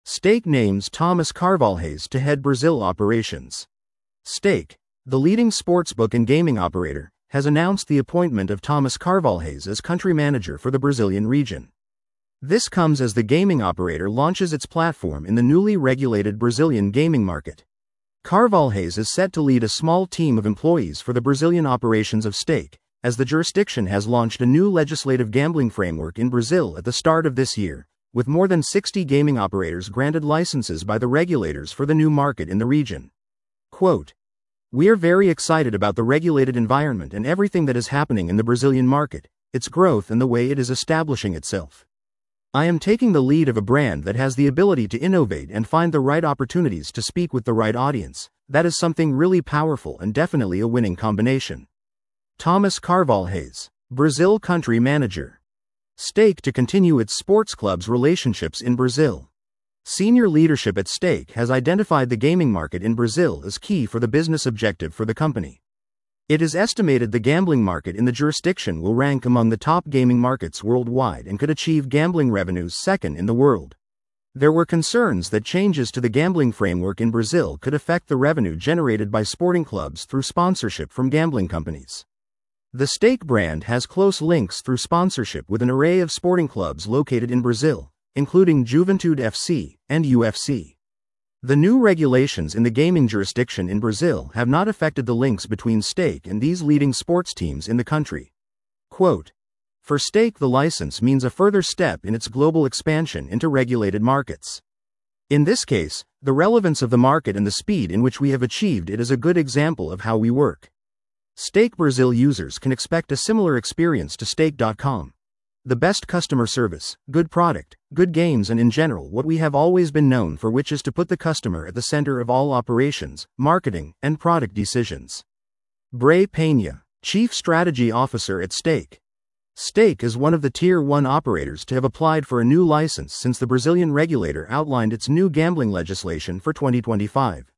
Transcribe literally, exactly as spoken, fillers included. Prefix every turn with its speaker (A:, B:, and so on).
A: Stake names Thomas Carvalhais to head Brazil operations. Stake, the leading sportsbook and gaming operator, has announced the appointment of Thomas Carvalhais as country manager for the Brazilian region. This comes as the gaming operator launches its platform in the newly regulated Brazilian gaming market. Carvalhais is set to lead a small team of employees for the Brazilian operations of Stake, as the jurisdiction has launched a new legislative gambling framework in Brazil at the start of this year, with more than sixty gaming operators granted licenses by the regulators for the new market in the region. Quote, "We are very excited about the regulated environment and everything that is happening in the Brazilian market, its growth and the way it is establishing itself. I am taking the lead of a brand that has the ability to innovate and find the right opportunities to speak with the right audience. That is something really powerful and definitely a winning combination." Thomas Carvalhais, Brazil country manager. Stake to continue its sports clubs relationships in Brazil. Senior leadership at Stake has identified the gaming market in Brazil as key for the business objective for the company. It is estimated the gambling market in the jurisdiction will rank among the top gaming markets worldwide and could achieve gambling revenues second in the world. There were concerns that changes to the gambling framework in Brazil could affect the revenue generated by sporting clubs through sponsorship from gambling companies. The Stake brand has close links through sponsorship with an array of sporting clubs located in Brazil, including Juventude F C and U F C. The new regulations in the gaming jurisdiction in Brazil have not affected the links between Stake and these leading sports teams in the country. Quote, "For Stake, the license means a further step in its global expansion into regulated markets. In this case, the relevance of the market and the speed in which we have achieved it is a good example of how we work. Stake Brazil users can expect a similar experience to Stake dot com. The best customer service, good product, good games, and in general what we have always been known for, which is to put the customer at the center of all operations, marketing, and product decisions." Bray Peña, Chief Strategy Officer at Stake. Stake is one of the Tier one operators to have applied for a new license since the Brazilian regulator outlined its new gambling legislation for twenty twenty-five.